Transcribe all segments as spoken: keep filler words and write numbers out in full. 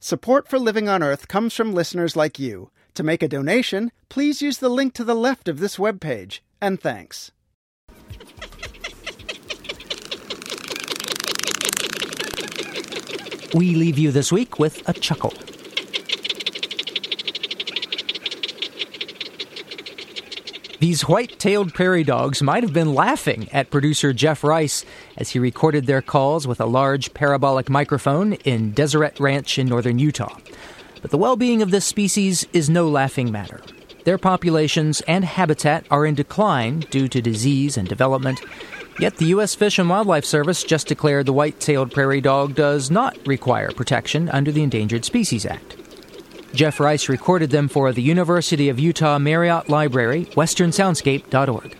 Support for Living on Earth comes from listeners like you. To make a donation, please use the link to the left of this webpage. And thanks. We leave you this week with a chuckle. These white-tailed prairie dogs might have been laughing at producer Jeff Rice as he recorded their calls with a large parabolic microphone in Deseret Ranch in northern Utah. But the well-being of this species is no laughing matter. Their populations and habitat are in decline due to disease and development. Yet the U S Fish and Wildlife Service just declared the white-tailed prairie dog does not require protection under the Endangered Species Act. Jeff Rice recorded them for the University of Utah Marriott Library, western soundscape dot org.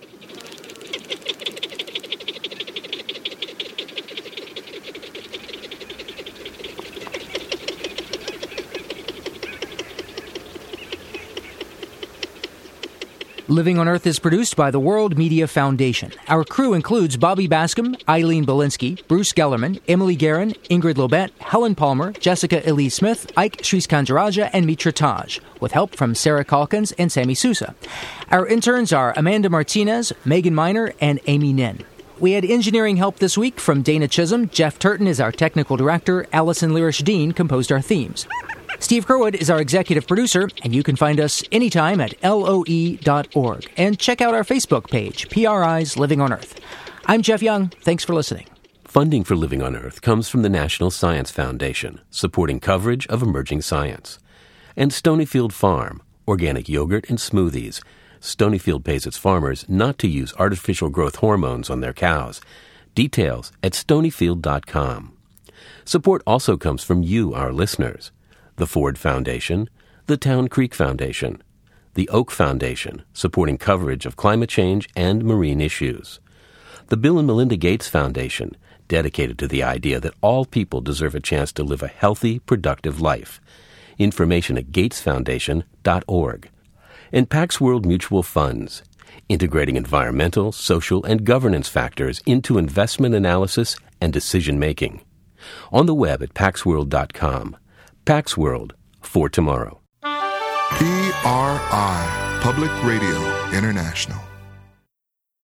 Living on Earth is produced by the World Media Foundation. Our crew includes Bobby Bascom, Eileen Belinsky, Bruce Gellerman, Emily Guerin, Ingrid Lobet, Helen Palmer, Jessica Elise Smith, Ike Sriskandaraja, and Mitra Taj, with help from Sarah Calkins and Sammy Sousa. Our interns are Amanda Martinez, Megan Miner, and Amy Nin. We had engineering help this week from Dana Chisholm. Jeff Turton is our technical director. Allison Lirish-Dean composed our themes. Steve Curwood is our executive producer, and you can find us anytime at L O E dot org. And check out our Facebook page, P R I's Living on Earth. I'm Jeff Young. Thanks for listening. Funding for Living on Earth comes from the National Science Foundation, supporting coverage of emerging science. And Stonyfield Farm, organic yogurt and smoothies. Stonyfield pays its farmers not to use artificial growth hormones on their cows. Details at stonyfield dot com. Support also comes from you, our listeners. The Ford Foundation, the Town Creek Foundation, the Oak Foundation, supporting coverage of climate change and marine issues, the Bill and Melinda Gates Foundation, dedicated to the idea that all people deserve a chance to live a healthy, productive life. Information at gates foundation dot org. And Pax World Mutual Funds, integrating environmental, social, and governance factors into investment analysis and decision-making. On the web at pax world dot com. Pax World, for tomorrow. P R I, Public Radio International.